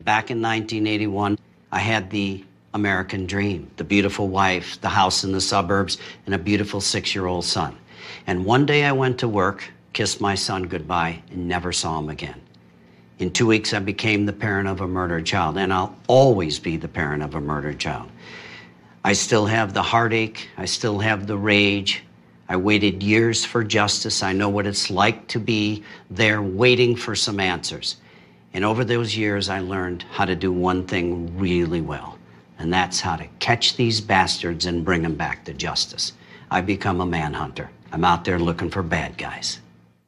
Back in 1981, I had the American dream, the beautiful wife, the house in the suburbs, and a beautiful 6-year-old son. And one day I went to work, kissed my son goodbye, and never saw him again. In 2 weeks, I became the parent of a murdered child, and I'll always be the parent of a murdered child. I still have the heartache. I still have the rage. I waited years for justice. I know what it's like to be there waiting for some answers. And over those years, I learned how to do one thing really well, and that's how to catch these bastards and bring them back to justice. I've become a manhunter. I'm out there looking for bad guys.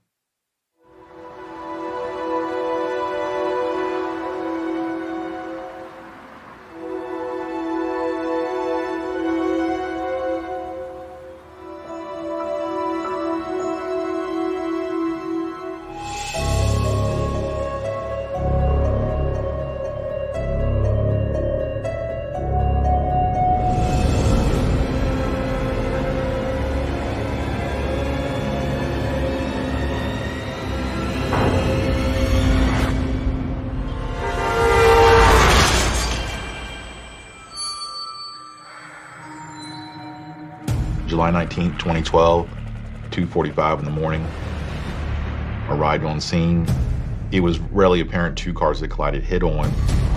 July 19th, 2012, 2:45 in the morning. Arrived on scene. It was readily apparent 2 cars that collided head-on.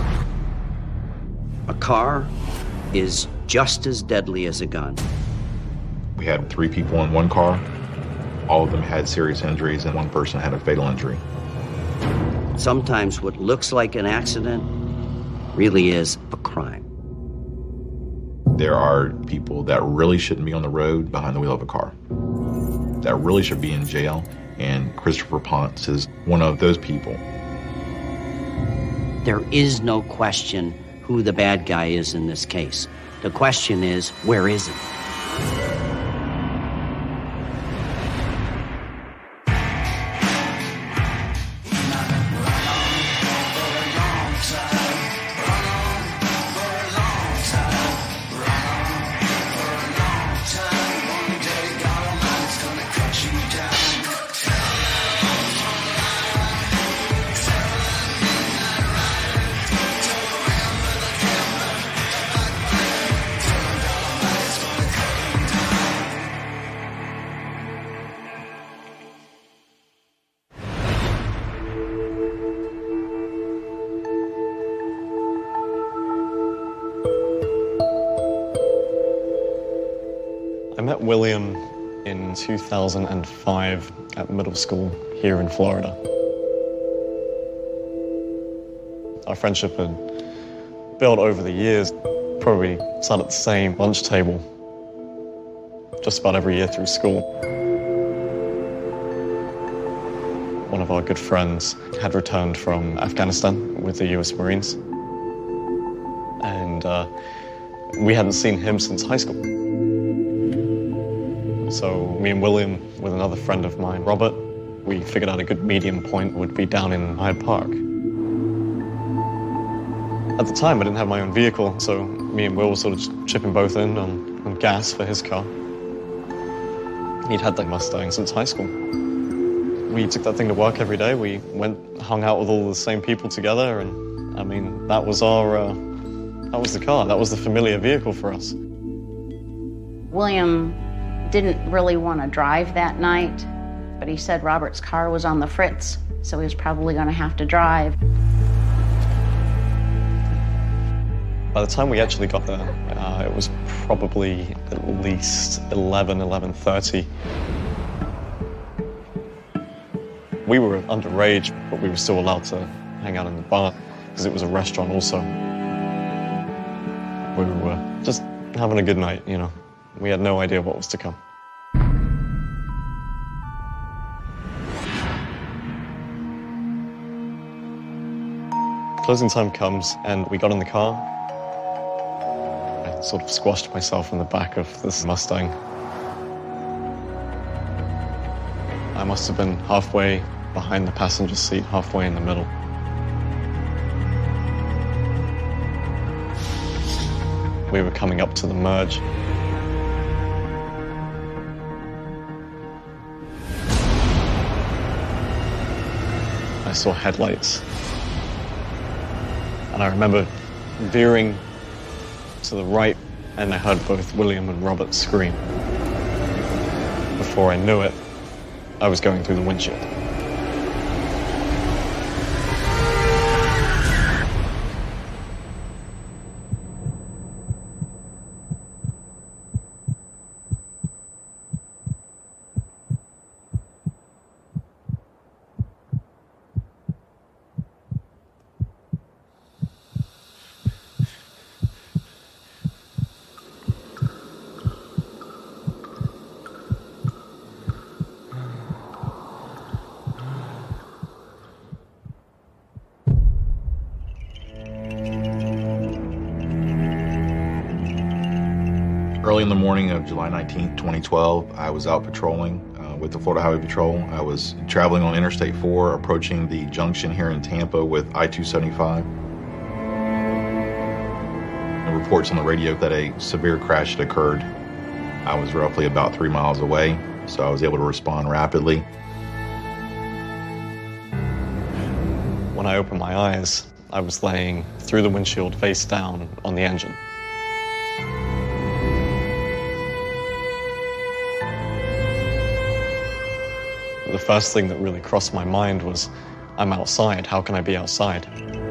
A car is just as deadly as a gun. We had 3 people in one car. All of them had serious injuries, and one person had a fatal injury. Sometimes what looks like an accident really is a crime. There are people that really shouldn't be on the road behind the wheel of a car, that really should be in jail, and Christopher Ponce is one of those people. There is no question who the bad guy is in this case. The question is, where is he? I met William in 2005 at middle school here in Florida. Our friendship had built over the years, probably sat at the same lunch table just about every year through school. One of our good friends had returned from Afghanistan with the US Marines, and we hadn't seen him since high school. So me and William, with another friend of mine, Robert, we figured out a good medium point would be down in Hyde Park. At the time, I didn't have my own vehicle, so me and Will were sort of chipping both in on gas for his car. He'd had that Mustang since high school. We took that thing to work every day. We hung out with all the same people together, and I mean, that was the car. That was the familiar vehicle for us. William didn't really want to drive that night, but he said Robert's car was on the fritz, so he was probably going to have to drive. By the time we actually got there, it was probably at least 11:30. We were underage, but we were still allowed to hang out in the bar because it was a restaurant also. We were just having a good night, you know. We had no idea what was to come. Closing time comes, and we got in the car. I sort of squashed myself in the back of this Mustang. I must have been halfway behind the passenger seat, halfway in the middle. We were coming up to the merge. I saw headlights. And I remember veering to the right, and I heard both William and Robert scream. Before I knew it, I was going through the windshield. Early in the morning of July 19th, 2012, I was out patrolling with the Florida Highway Patrol. I was traveling on Interstate 4, approaching the junction here in Tampa with I-275. Reports on the radio that a severe crash had occurred. I was roughly about 3 miles away, so I was able to respond rapidly. When I opened my eyes, I was laying through the windshield face down on the engine. The first thing that really crossed my mind was, I'm outside, how can I be outside?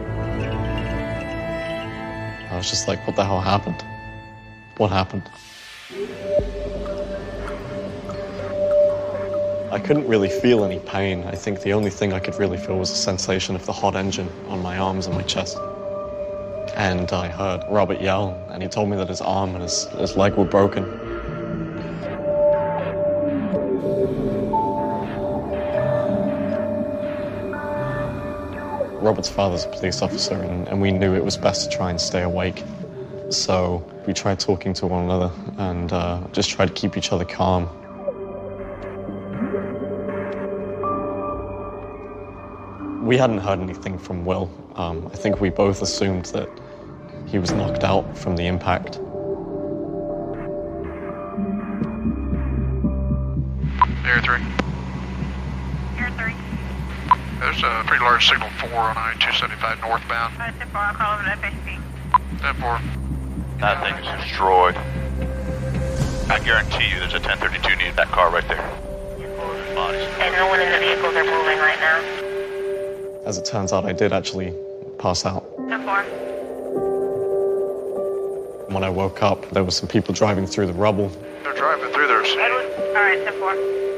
I was just like, what the hell happened? What happened? I couldn't really feel any pain. I think the only thing I could really feel was a sensation of the hot engine on my arms and my chest. And I heard Robert yell, and he told me that his arm and his leg were broken. Robert's father's a police officer, and we knew it was best to try and stay awake. So we tried talking to one another and just tried to keep each other calm. We hadn't heard anything from Will. I think we both assumed that he was knocked out from the impact. Air 3. Air 3. There's a pretty large signal 4 on I-275 northbound. 10-4, I'll call over to FHP. 10-4. That thing is destroyed. I guarantee you there's a 1032 near that car right there. Bodies. And no one in the vehicles are moving right now. As it turns out, I did actually pass out. 10-4. When I woke up, there were some people driving through the rubble. They're driving through there. Edward. All right, 10-4.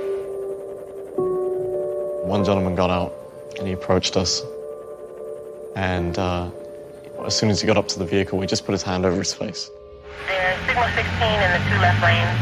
One gentleman got out, and he approached us. And as soon as he got up to the vehicle, we just put his hand over his face. There's signal 16 in the 2 left lanes.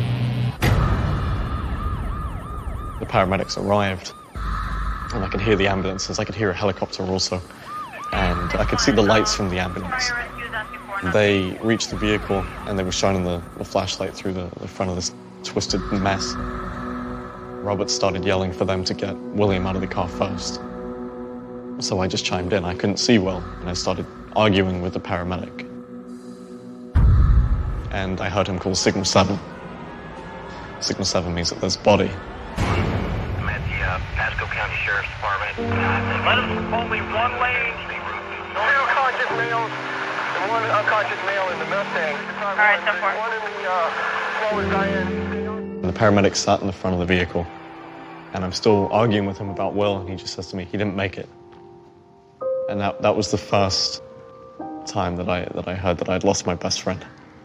The paramedics arrived, and I could hear the ambulances. I could hear a helicopter also, and I could see the lights from the ambulance. They reached the vehicle, and they were shining the flashlight through the front of this twisted mess. Robert started yelling for them to get William out of the car first. So I just chimed in. I couldn't see Will, and I started arguing with the paramedic. And I heard him call Signal 7. Signal 7 means that there's body. I'm at the Pasco County Sheriff's Department. Let us only one lane. No unconscious males, and one unconscious male in the Mustang. All right, 10-4. One in the smallest Diane. And the paramedic sat in the front of the vehicle, and I'm still arguing with him about Will, and he just says to me, he didn't make it. And that was the first time that I heard that I'd lost my best friend.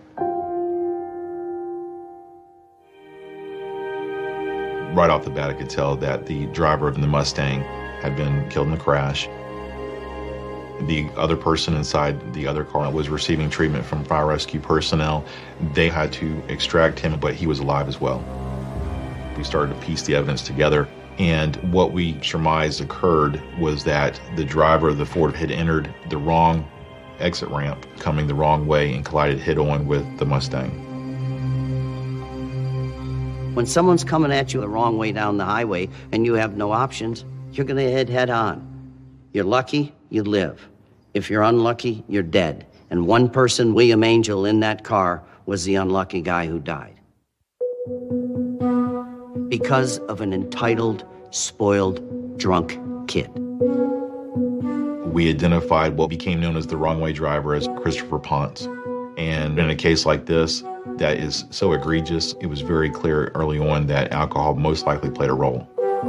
Right off the bat, I could tell that the driver of the Mustang had been killed in the crash. The other person inside the other car was receiving treatment from fire rescue personnel. They had to extract him, but he was alive as well. We started to piece the evidence together, and what we surmised occurred was that the driver of the Ford had entered the wrong exit ramp, coming the wrong way, and collided head-on with the Mustang. When someone's coming at you the wrong way down the highway and you have no options, you're going to head on. You're lucky, you live. If you're unlucky, you're dead. And one person, William Angel, in that car was the unlucky guy who died. Because of an entitled, spoiled, drunk kid. We identified what became known as the wrong-way driver as Christopher Ponce. And in a case like this that is so egregious, it was very clear early on that alcohol most likely played a role.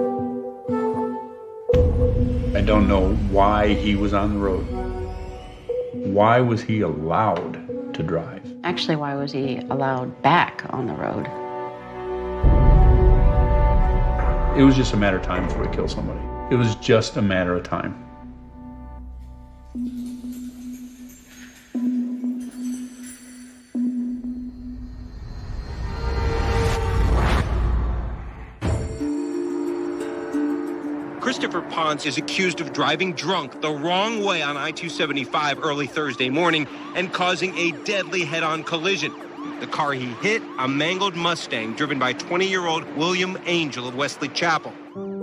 I don't know why he was on the road. Why was he allowed to drive? Actually, why was he allowed back on the road? It was just a matter of time before he killed somebody. It was just a matter of time. Christopher Ponce is accused of driving drunk the wrong way on I-275 early Thursday morning and causing a deadly head-on collision. The car he hit, a mangled Mustang driven by 20-year-old William Angel of Wesley Chapel.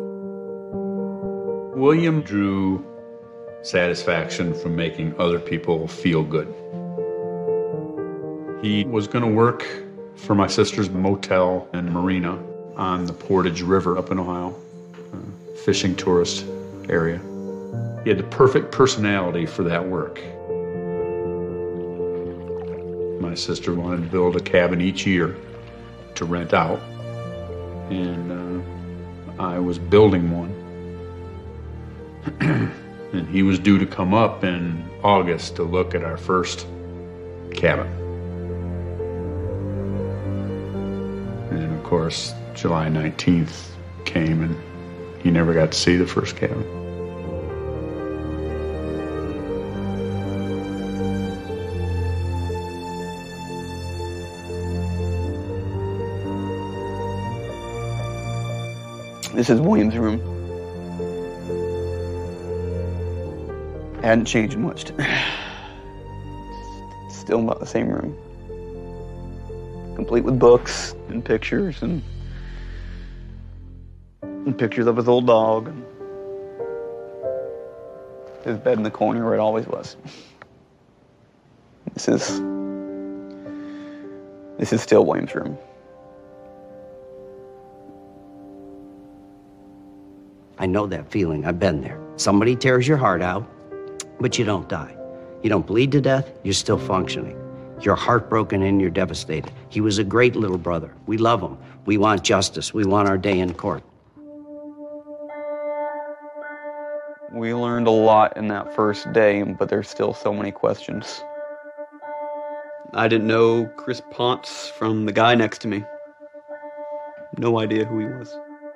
William drew satisfaction from making other people feel good. He was going to work for my sister's motel and marina on the Portage River up in Ohio, a fishing tourist area. He had the perfect personality for that work. My sister wanted to build a cabin each year to rent out, and I was building one. And he was due to come up in August to look at our first cabin. And of course, July 19th came and he never got to see the first cabin. This is William's room. Hadn't changed much. Still about the same room. Complete with books and pictures and pictures of his old dog. And his bed in the corner where it always was. This is still William's room. I know that feeling. I've been there. Somebody tears your heart out, but you don't die. You don't bleed to death, you're still functioning. You're heartbroken and you're devastated. He was a great little brother. We love him. We want justice. We want our day in court. We learned a lot in that first day, but there's still so many questions. I didn't know Chris Ponce from the guy next to me. No idea who he was.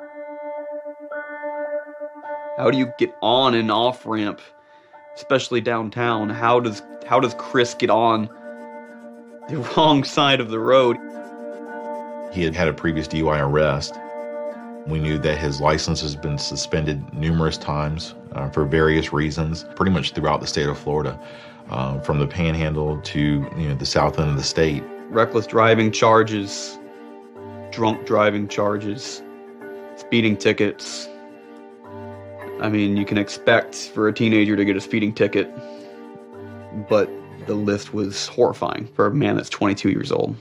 How do you get on and off ramp, especially downtown? How does Chris get on the wrong side of the road? He had had a previous DUI arrest. We knew that his license has been suspended numerous times for various reasons, pretty much throughout the state of Florida, from the Panhandle to the south end of the state. Reckless driving charges, drunk driving charges, speeding tickets. I mean, you can expect for a teenager to get a speeding ticket, but the list was horrifying for a man that's 22 years old.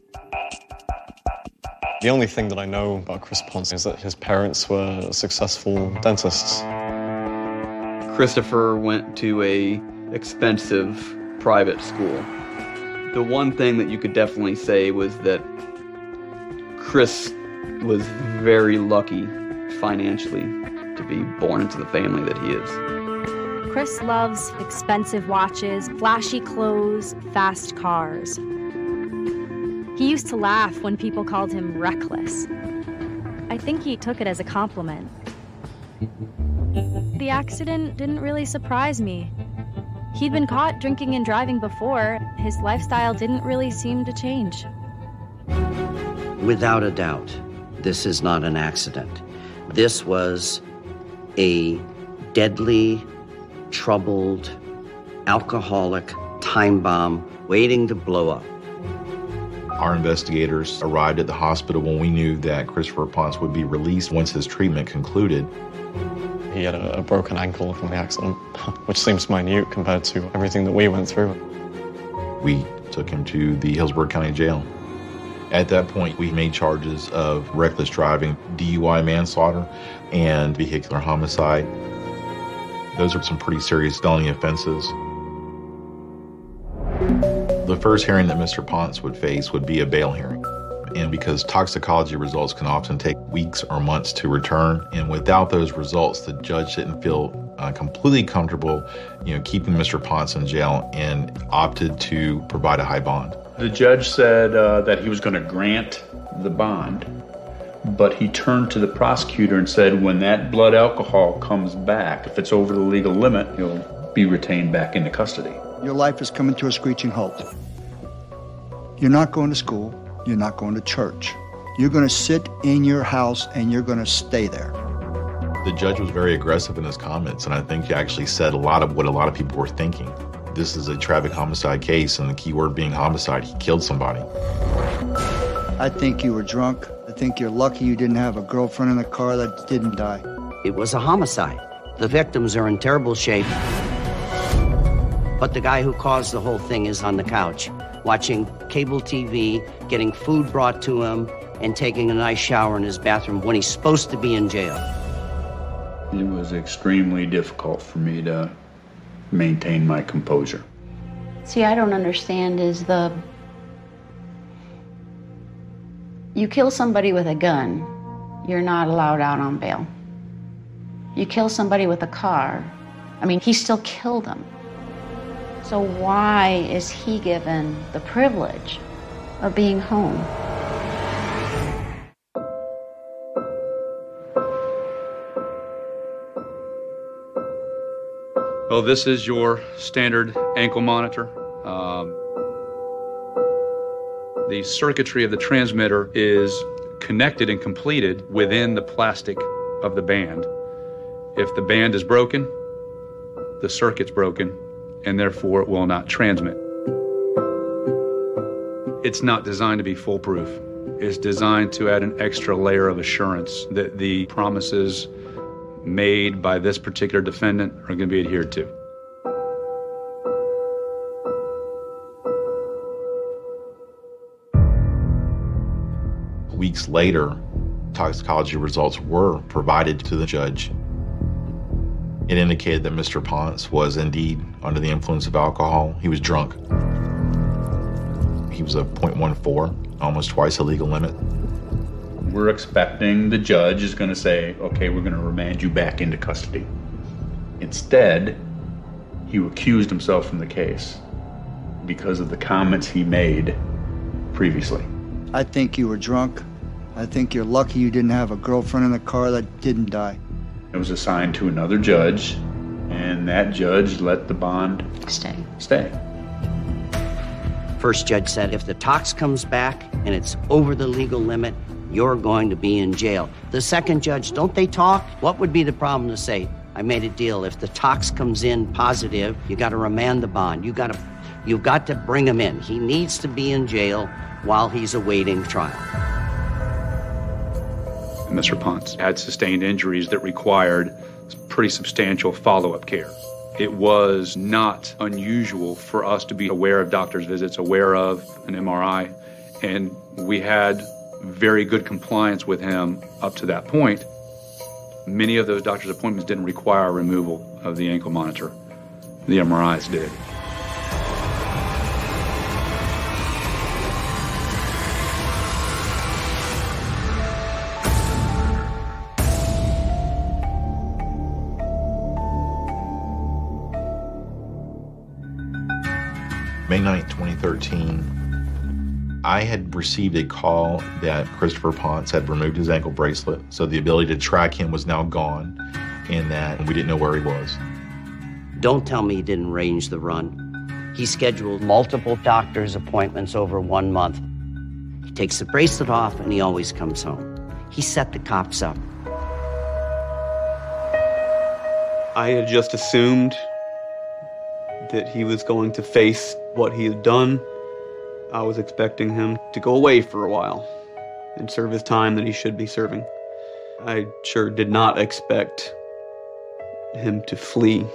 The only thing that I know about Chris Ponce is that his parents were successful dentists. Christopher went to a expensive private school. The one thing that you could definitely say was that Chris was very lucky financially to be born into the family that he is. Chris loves expensive watches, flashy clothes, fast cars. He used to laugh when people called him reckless. I think he took it as a compliment. The accident didn't really surprise me. He'd been caught drinking and driving before. His lifestyle didn't really seem to change. Without a doubt, this is not an accident. This was a deadly, troubled, alcoholic time bomb waiting to blow up. Our investigators arrived at the hospital when we knew that Christopher Ponce would be released once his treatment concluded. He had a broken ankle from the accident, which seems minute compared to everything that we went through. We took him to the Hillsborough County Jail. At that point, we made charges of reckless driving, DUI manslaughter, and vehicular homicide. Those are some pretty serious felony offenses. The first hearing that Mr. Ponce would face would be a bail hearing. And because toxicology results can often take weeks or months to return, and without those results, the judge didn't feel completely comfortable, keeping Mr. Ponce in jail and opted to provide a high bond. The judge said that he was going to grant the bond, but he turned to the prosecutor and said, when that blood alcohol comes back, if it's over the legal limit, you'll be retained back into custody. Your life is coming to a screeching halt. You're not going to school. You're not going to church. You're going to sit in your house and you're going to stay there. The judge was very aggressive in his comments, and I think he actually said a lot of what a lot of people were thinking. This is a traffic homicide case, and the key word being homicide. He killed somebody. I think you were drunk. I think you're lucky you didn't have a girlfriend in the car that didn't die. It was a homicide. The victims are in terrible shape. But the guy who caused the whole thing is on the couch, watching cable TV, getting food brought to him, and taking a nice shower in his bathroom when he's supposed to be in jail. It was extremely difficult for me to maintain my composure. See, I don't understand is you kill somebody with a gun, you're not allowed out on bail. You kill somebody with a car, he still killed them. So why is he given the privilege of being home? Well, this is your standard ankle monitor. The circuitry of the transmitter is connected and completed within the plastic of the band. If the band is broken, the circuit's broken, and therefore it will not transmit. It's not designed to be foolproof. It's designed to add an extra layer of assurance that the promises made by this particular defendant are going to be adhered to. Weeks later, toxicology results were provided to the judge. It indicated that Mr. Ponce was indeed under the influence of alcohol. He was drunk. He was a .14, almost twice the legal limit. We're expecting the judge is going to say, okay, we're going to remand you back into custody. Instead, he recused himself from the case because of the comments he made previously. I think you were drunk. I think you're lucky you didn't have a girlfriend in the car that didn't die. It was assigned to another judge, and that judge let the bond stay. First judge said, if the tox comes back and it's over the legal limit, you're going to be in jail. The second judge, don't they talk? What would be the problem to say, I made a deal. If the tox comes in positive, you got to remand the bond. You've got to bring him in. He needs to be in jail while he's awaiting trial. Mr. Ponce had sustained injuries that required pretty substantial follow-up care. It was not unusual for us to be aware of doctor's visits, aware of an MRI, and we had very good compliance with him up to that point. Many of those doctor's appointments didn't require removal of the ankle monitor. The MRIs did. May 9th, 2013, I had received a call that Christopher Ponce had removed his ankle bracelet, so the ability to track him was now gone, and that we didn't know where he was. Don't tell me he didn't arrange the run. He scheduled multiple doctor's appointments over 1 month. He takes the bracelet off and he always comes home. He set the cops up. I had just assumed that he was going to face what he had done. I was expecting him to go away for a while and serve his time that he should be serving. I sure did not expect him to flee.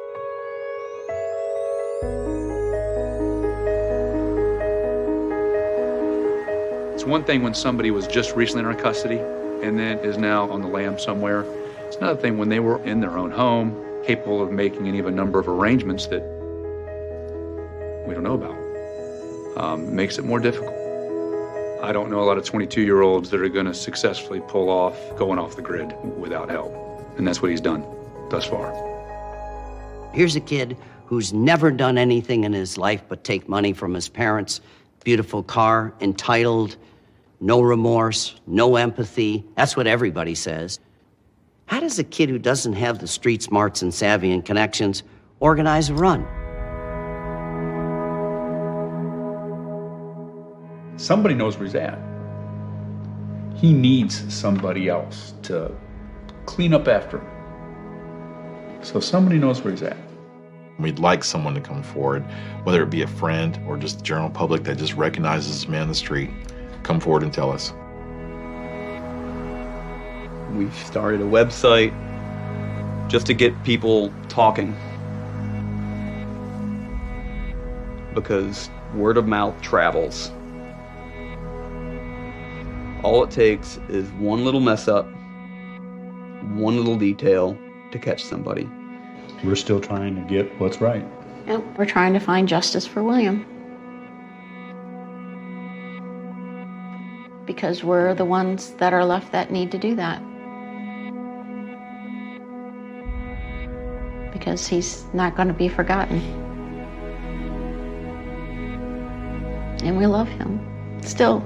It's one thing when somebody was just recently in our custody and then is now on the lam somewhere. It's another thing when they were in their own home, capable of making any of a number of arrangements that we don't know about. It makes it more difficult. I don't know a lot of 22-year-olds that are going to successfully pull off going off the grid without help. And that's what he's done thus far. Here's a kid who's never done anything in his life but take money from his parents. Beautiful car, entitled, no remorse, no empathy. That's what everybody says. How does a kid who doesn't have the street smarts and savvy and connections organize a run? Somebody knows where he's at. He needs somebody else to clean up after him. So somebody knows where he's at. We'd like someone to come forward, whether it be a friend or just the general public that just recognizes this man in the street. Come forward and tell us. We've started a website just to get people talking, because word of mouth travels. All it takes is one little mess up, one little detail to catch somebody. We're still trying to get what's right. Yep, we're trying to find justice for William. Because we're the ones that are left that need to do that. Because he's not going to be forgotten. And we love him, still.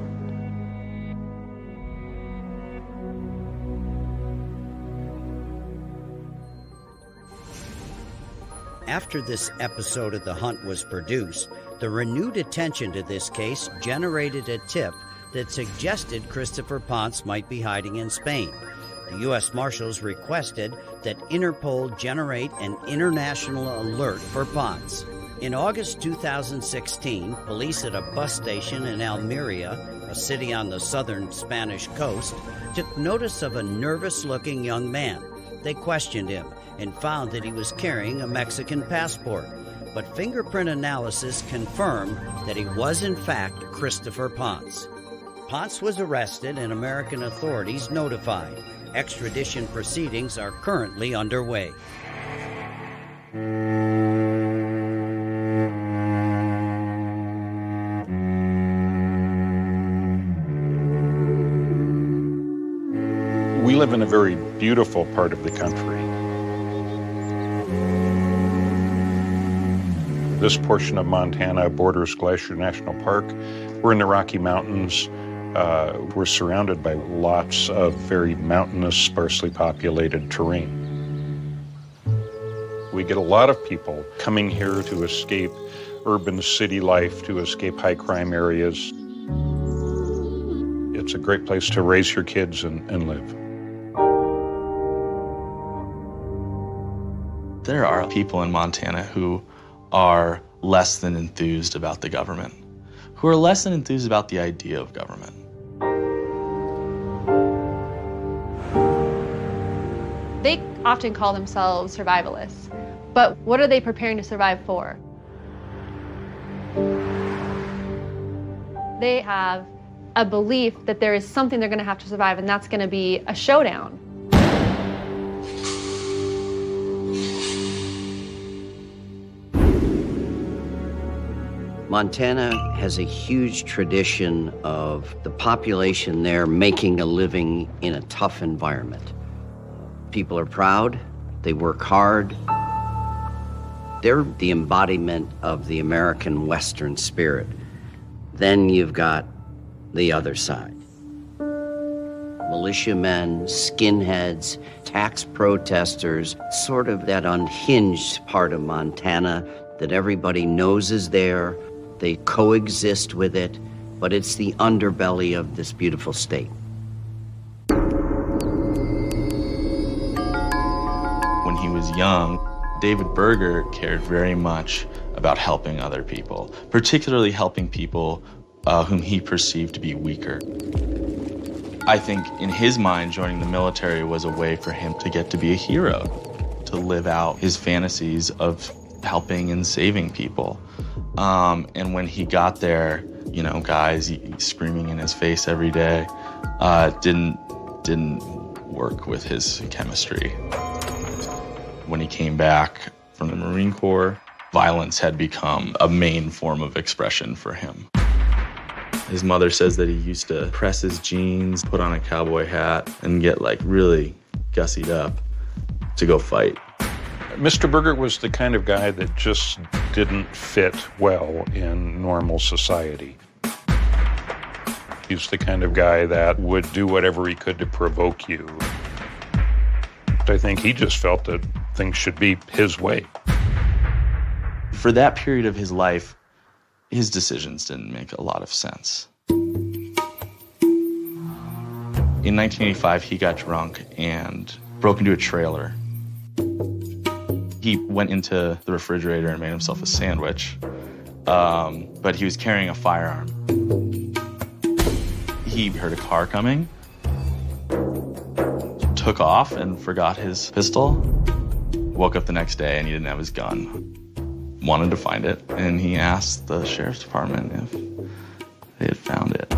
After this episode of The Hunt was produced, the renewed attention to this case generated a tip that suggested Christopher Ponce might be hiding in Spain. The U.S. Marshals requested that Interpol generate an international alert for Ponce. In August 2016, police at a bus station in Almeria, a city on the southern Spanish coast, took notice of a nervous-looking young man. They questioned him and found that he was carrying a Mexican passport. But fingerprint analysis confirmed that he was in fact Christopher Ponce. Ponce was arrested and American authorities notified. Extradition proceedings are currently underway. We live in a very beautiful part of the country. This portion of Montana borders Glacier National Park. We're in the Rocky Mountains. We're surrounded by lots of very mountainous, sparsely populated terrain. We get a lot of people coming here to escape urban city life, to escape high crime areas. It's a great place to raise your kids and live. There are people in Montana who are less than enthused about the government, who are less than enthused about the idea of government. They often call themselves survivalists, but what are they preparing to survive for? They have a belief that there is something they're going to have to survive, and that's going to be a showdown. Montana has a huge tradition of the population there making a living in a tough environment. People are proud, they work hard. They're the embodiment of the American Western spirit. Then you've got the other side. Militiamen, skinheads, tax protesters, sort of that unhinged part of Montana that everybody knows is there. They coexist with it, but it's the underbelly of this beautiful state. When he was young, David Berger cared very much about helping other people, particularly helping people whom he perceived to be weaker. I think in his mind, joining the military was a way for him to get to be a hero, to live out his fantasies of helping and saving people. And when he got there, you know, guys screaming in his face every day, didn't work with his chemistry. When he came back from the Marine Corps, violence had become a main form of expression for him. His mother says that he used to press his jeans, put on a cowboy hat, and get like really gussied up to go fight. Mr. Burgert was the kind of guy that just didn't fit well in normal society. He's the kind of guy that would do whatever he could to provoke you. I think he just felt that things should be his way. For that period of his life, his decisions didn't make a lot of sense. In 1985, he got drunk and broke into a trailer. He went into the refrigerator and made himself a sandwich, but he was carrying a firearm. He heard a car coming, took off and forgot his pistol, woke up the next day and he didn't have his gun. Wanted to find it, and he asked the sheriff's department if they had found it.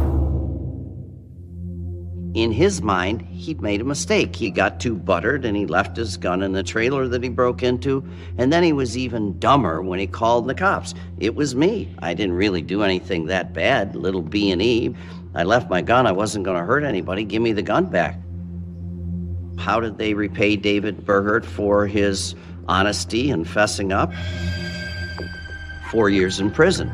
In his mind, he'd made a mistake. He got too buttered and he left his gun in the trailer that he broke into, and then he was even dumber when he called the cops. It was me. I didn't really do anything that bad, little B&E. I left my gun. I wasn't going to hurt anybody. Give me the gun back. How did they repay David Burgert for his honesty and fessing up? 4 years in prison.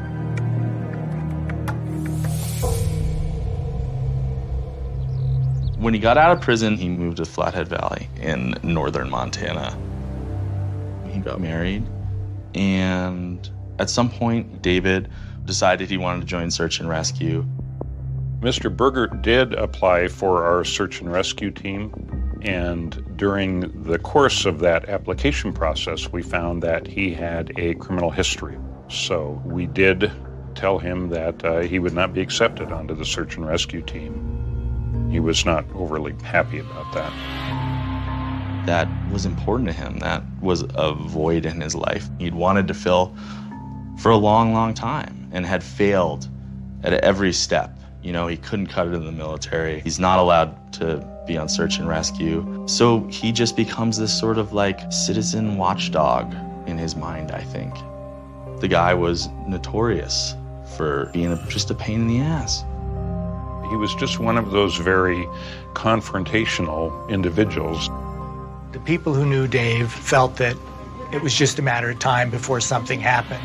When he got out of prison, he moved to Flathead Valley in northern Montana. He got married, and at some point, David decided he wanted to join search and rescue. Mr. Burgert did apply for our search and rescue team, and during the course of that application process, we found that he had a criminal history. So we did tell him that he would not be accepted onto the search and rescue team. He was not overly happy about that. That was important to him. That was a void in his life he'd wanted to fill for a long, long time and had failed at every step. You know, he couldn't cut it in the military. He's not allowed to be on search and rescue. So he just becomes this sort of like citizen watchdog in his mind, I think. The guy was notorious for being just a pain in the ass. He was just one of those very confrontational individuals. The people who knew Dave felt that it was just a matter of time before something happened.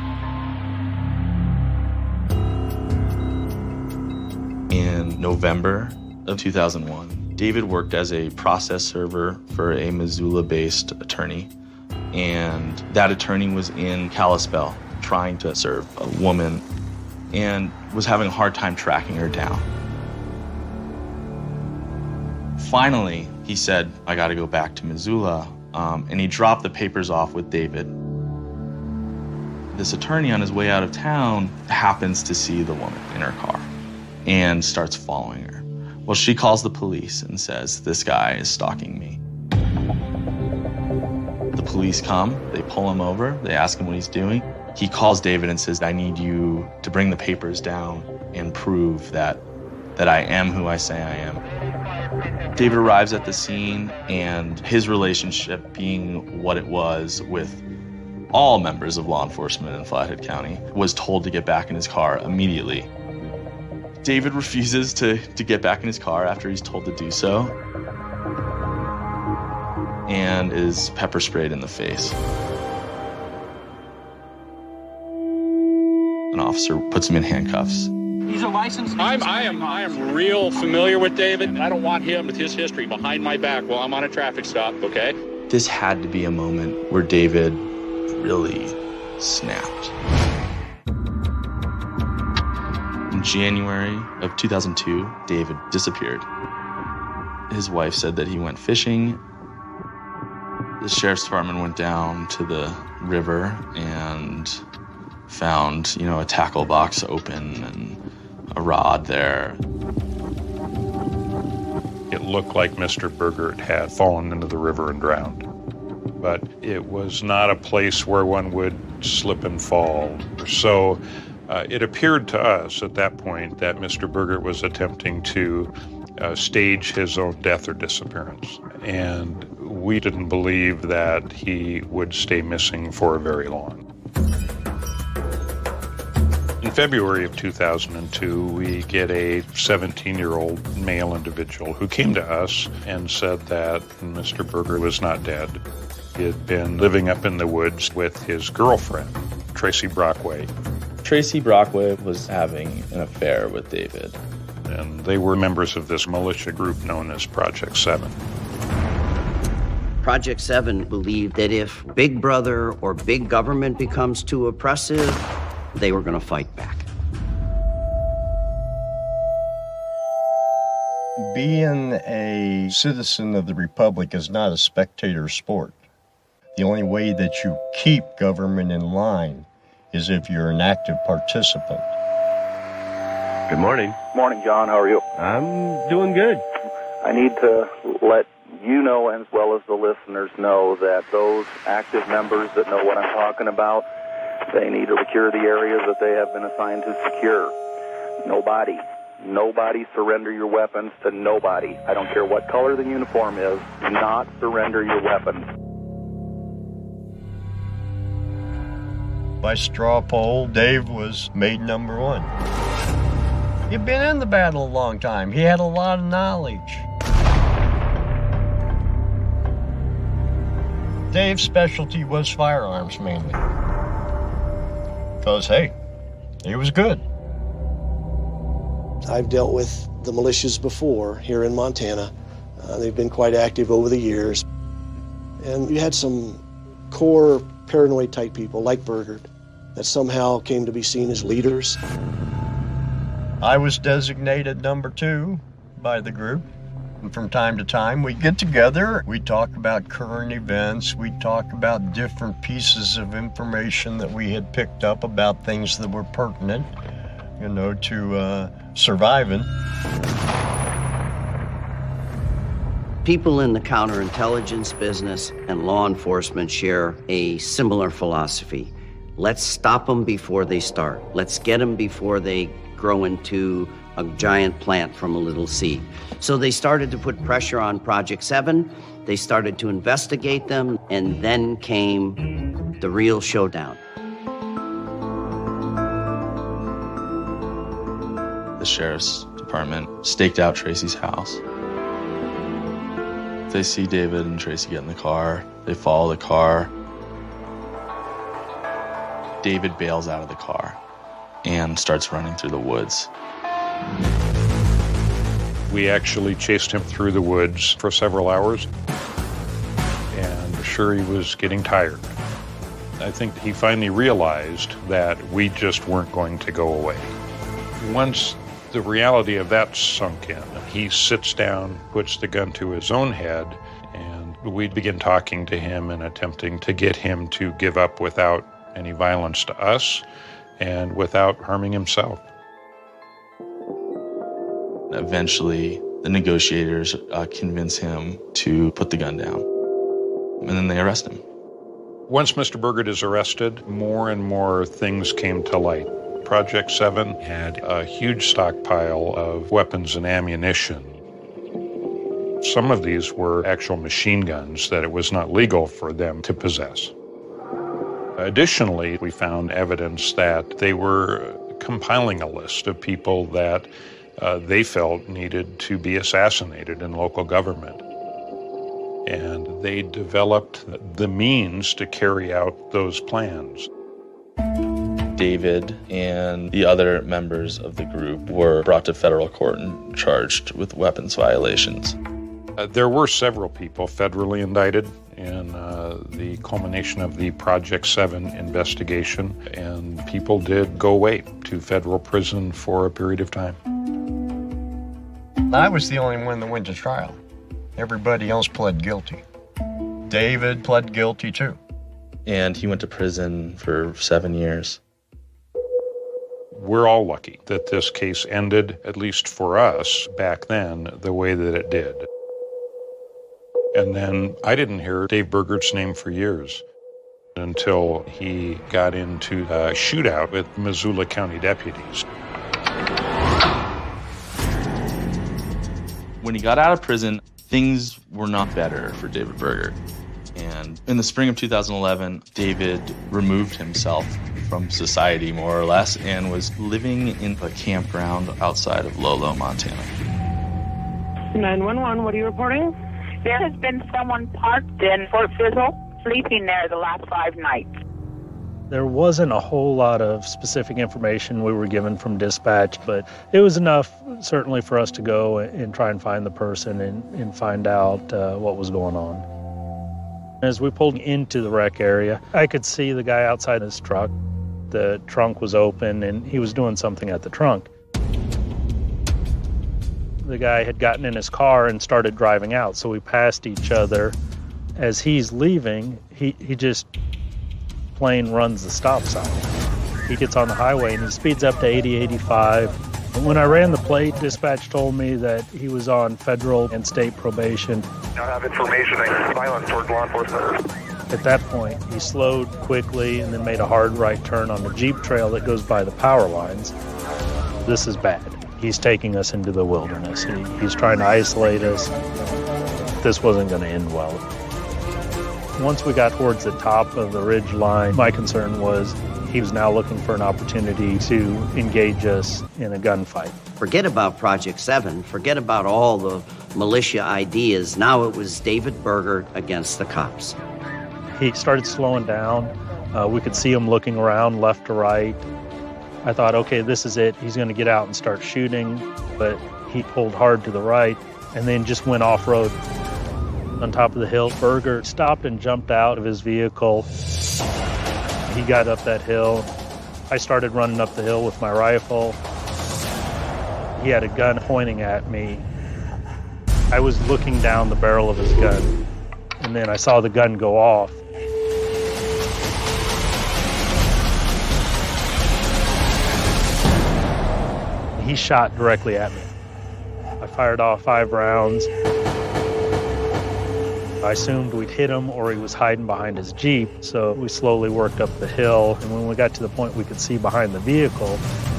In November of 2001, David worked as a process server for a Missoula-based attorney. And that attorney was in Kalispell trying to serve a woman and was having a hard time tracking her down. Finally, he said, I got to go back to Missoula, and he dropped the papers off with David. This attorney on his way out of town happens to see the woman in her car and starts following her. Well, she calls the police and says, this guy is stalking me. The police come, they pull him over, they ask him what he's doing. He calls David and says, I need you to bring the papers down and prove that I am who I say I am. David arrives at the scene, and his relationship being what it was with all members of law enforcement in Flathead County, was told to get back in his car immediately. David refuses to get back in his car after he's told to do so, and is pepper sprayed in the face. An officer puts him in handcuffs. He's a licensed. I am real familiar with David, and I don't want him with his history behind my back while I'm on a traffic stop, okay? This had to be a moment where David really snapped. In January of 2002, David disappeared. His wife said that he went fishing. The sheriff's department went down to the river and found, a tackle box open and a rod there. It looked like Mr. Burgert had fallen into the river and drowned. But it was not a place where one would slip and fall. So it appeared to us at that point that Mr. Burgert was attempting to stage his own death or disappearance. And We didn't believe that he would stay missing for very long. In February of 2002, we get a 17-year-old male individual who came to us and said that Mr. Berger was not dead. He had been living up in the woods with his girlfriend, Tracy Brockway. Tracy Brockway was having an affair with David. And they were members of this militia group known as Project 7. Project 7 believed that if Big Brother or big government becomes too oppressive, they were going to fight back. Being a citizen of the Republic is not a spectator sport. The only way that you keep government in line is if you're an active participant. Good morning. Morning, John. How are you? I'm doing good. I need to let you know, as well as the listeners know, that those active members that know what I'm talking about, they need to secure the areas that they have been assigned to secure. Nobody surrender your weapons to nobody. I don't care what color the uniform is. Do not surrender your weapons. By straw poll, Dave was made number one. He'd been in the battle a long time. He had a lot of knowledge. Dave's specialty was firearms mainly. Because, hey, he was good. I've dealt with the militias before here in Montana. They've been quite active over the years. And you had some core paranoid type people like Berger that somehow came to be seen as leaders. I was designated number 2 by the group. And from time to time, we'd get together, we'd talk about current events, we'd talk about different pieces of information that we had picked up about things that were pertinent, to surviving. People in the counterintelligence business and law enforcement share a similar philosophy. Let's stop them before they start. Let's get them before they grow into a giant plant from a little seed. So they started to put pressure on Project 7. They started to investigate them, and then came the real showdown. The sheriff's department staked out Tracy's house. They see David and Tracy get in the car. They follow the car. David bails out of the car and starts running through the woods. We actually chased him through the woods for several hours, and sure, he was getting tired. I think he finally realized that we just weren't going to go away. Once the reality of that sunk in, he sits down, puts the gun to his own head, and we begin talking to him and attempting to get him to give up without any violence to us and without harming himself. Eventually, the negotiators convince him to put the gun down, and then they arrest him. Once Mr. Berger is arrested, more and more things came to light. Project 7 had a huge stockpile of weapons and ammunition. Some of these were actual machine guns that it was not legal for them to possess. Additionally, we found evidence that they were compiling a list of people that they felt needed to be assassinated in local government. And they developed the means to carry out those plans. David and the other members of the group were brought to federal court and charged with weapons violations. There were several people federally indicted in the culmination of the Project 7 investigation, and people did go away to federal prison for a period of time. I was the only one that went to trial. Everybody else pled guilty. David pled guilty too. And he went to prison for 7 years. We're all lucky that this case ended, at least for us back then, the way that it did. And then I didn't hear Dave Berger's name for years until he got into a shootout with Missoula County deputies. When he got out of prison, things were not better for David Berger. And in the spring of 2011, David removed himself from society, more or less, and was living in a campground outside of Lolo, Montana. 911, what are you reporting? There has been someone parked in Fort Fizzle, sleeping there the last 5 nights. There wasn't a whole lot of specific information we were given from dispatch, but it was enough, certainly, for us to go and try and find the person and find out what was going on. As we pulled into the wreck area, I could see the guy outside his truck. The trunk was open, and he was doing something at the trunk. The guy had gotten in his car and started driving out, so we passed each other. As he's leaving, he just plain runs the stop sign. He gets on the highway, and he speeds up to 80, 85. When I ran the plate, dispatch told me that he was on federal and state probation. I have information against violence towards law enforcement. At that point, he slowed quickly and then made a hard right turn on the Jeep trail that goes by the power lines. This is bad. He's taking us into the wilderness. He's trying to isolate us. This wasn't going to end well. Once we got towards the top of the ridge line, my concern was he was now looking for an opportunity to engage us in a gunfight. Forget about Project 7. Forget about all the militia ideas. Now it was David Berger against the cops. He started slowing down. We could see him looking around left to right. I thought, okay, this is it. He's going to get out and start shooting. But he pulled hard to the right and then just went off-road. On top of the hill, Berger stopped and jumped out of his vehicle. He got up that hill. I started running up the hill with my rifle. He had a gun pointing at me. I was looking down the barrel of his gun, and then I saw the gun go off. He shot directly at me. I fired off 5 rounds. I assumed we'd hit him or he was hiding behind his Jeep, so we slowly worked up the hill, and when we got to the point we could see behind the vehicle,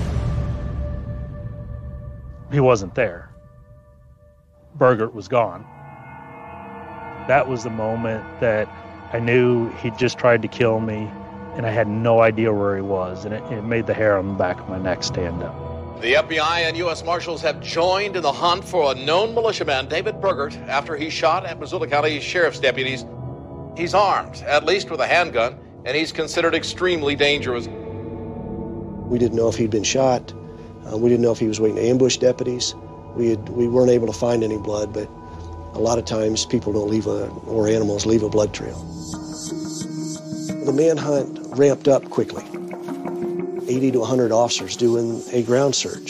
he wasn't there. Berger was gone. That was the moment that I knew he'd just tried to kill me, and I had no idea where he was, and it made the hair on the back of my neck stand up. The FBI and U.S. Marshals have joined in the hunt for a known militiaman, David Berger, after he shot at Missoula County Sheriff's deputies. He's armed, at least with a handgun, and he's considered extremely dangerous. We didn't know if he'd been shot. We didn't know if he was waiting to ambush deputies. We weren't able to find any blood, but a lot of times people don't leave or animals leave a blood trail. The manhunt ramped up quickly. 80 to 100 officers doing a ground search.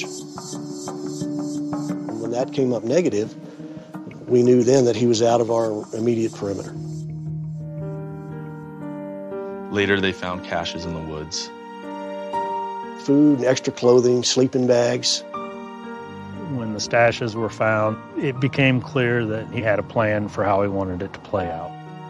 And when that came up negative, we knew then that he was out of our immediate perimeter. Later, they found caches in the woods. Food, extra clothing, sleeping bags. When the stashes were found, it became clear that he had a plan for how he wanted it to play out.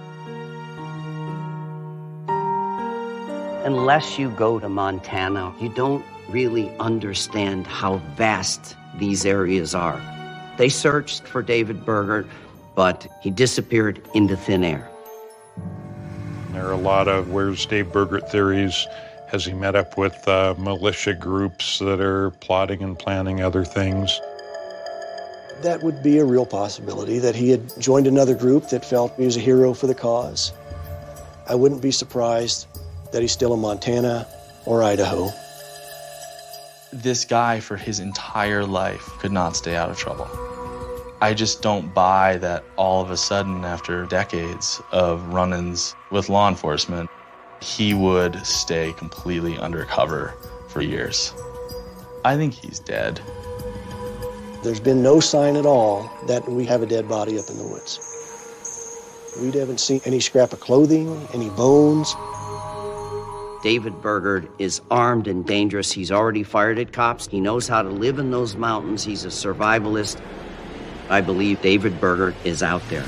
Unless you go to Montana, you don't really understand how vast these areas are. They searched for David Berger, but he disappeared into thin air. There are a lot of where's Dave Berger theories. Has he met up with militia groups that are plotting and planning other things? That would be a real possibility, that he had joined another group that felt he was a hero for the cause. I wouldn't be surprised that he's still in Montana or Idaho. This guy, for his entire life, could not stay out of trouble. I just don't buy that all of a sudden, after decades of run-ins with law enforcement, he would stay completely undercover for years. I think he's dead. There's been no sign at all that we have a dead body up in the woods. We haven't seen any scrap of clothing, any bones. David Berger is armed and dangerous. He's already fired at cops. He knows how to live in those mountains. He's a survivalist. I believe David Berger is out there.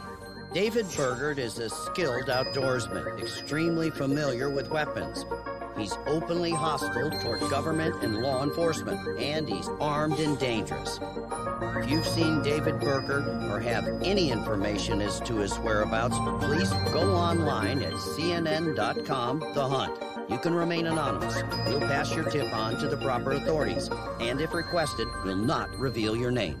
David Berger is a skilled outdoorsman, extremely familiar with weapons. He's openly hostile toward government and law enforcement, and he's armed and dangerous. If you've seen David Berger or have any information as to his whereabouts, please go online at cnn.com, The Hunt. You can remain anonymous. We'll pass your tip on to the proper authorities, and if requested, we'll not reveal your name.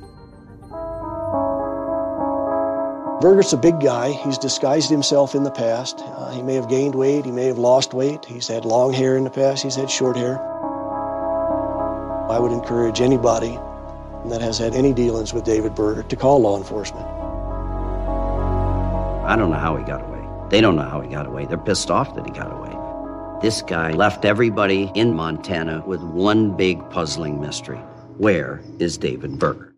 Berger's a big guy. He's disguised himself in the past. He may have gained weight. He may have lost weight. He's had long hair in the past. He's had short hair. I would encourage anybody that has had any dealings with David Berger to call law enforcement. I don't know how he got away. They don't know how he got away. They're pissed off that he got away. This guy left everybody in Montana with one big puzzling mystery. Where is David Berger?